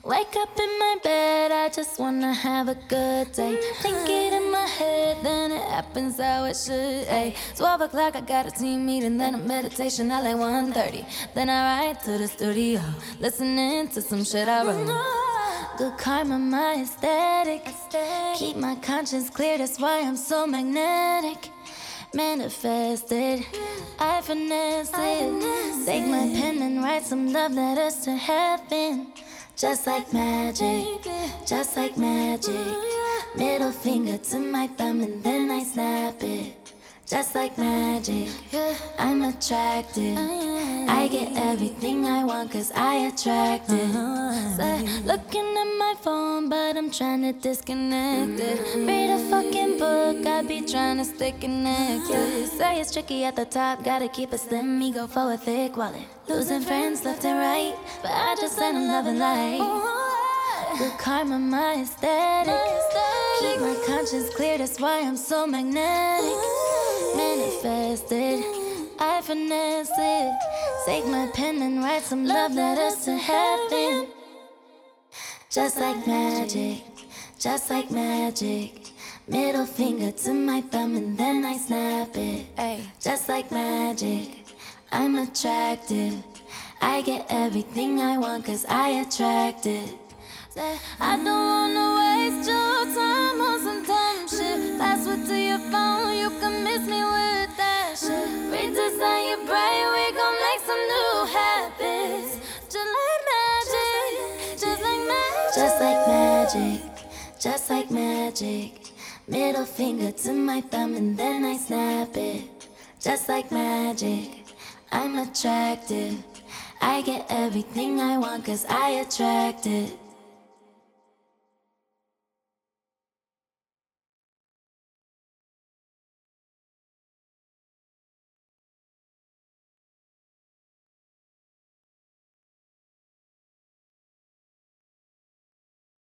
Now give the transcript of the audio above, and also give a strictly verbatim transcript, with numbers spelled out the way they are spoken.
Wake up in my bed, I just wanna have a good day. Think it in my head, then it happens how it should. Ay, twelve o'clock, I got a team meeting, then a meditation at like one thirty. Then I ride to the studio, listening to some shit I wrote. Good karma, my aesthetic. Keep my conscience clear, that's why I'm so magnetic. Manifested, I finesse it. Take my pen and write some love letters to heaven. Just like magic, just like magic. Middle finger to my thumb and then I snap it. Just like magic, I'm attractive. I get everything I want cause I attract it. So, looking at my phone but I'm trying to disconnect it. Read a fucking book, I be trying to stay connected. Say it's tricky at the top, gotta keep it slim, me go for a thick wallet. Losing friends left and right, but I just let them love and light. Good karma, my aesthetic. Keep my conscience clear, that's why I'm so magnetic. Manifested, I finesse it. Take my pen and write some love letters to heaven. Just like magic, just like magic. Middle finger to my thumb and then I snap it. Just like magic, I'm attractive. I get everything I want cause I attract it. I don't wanna waste your time on some dumb shit. Password to your phone, you can miss me with that shit. Redesign your brain, we gon' make some new habits. Just like magic, just like magic. Just like magic, just like magic. Middle finger to my thumb and then I snap it. Just like magic, I'm attractive. I get everything I want cause I attract it.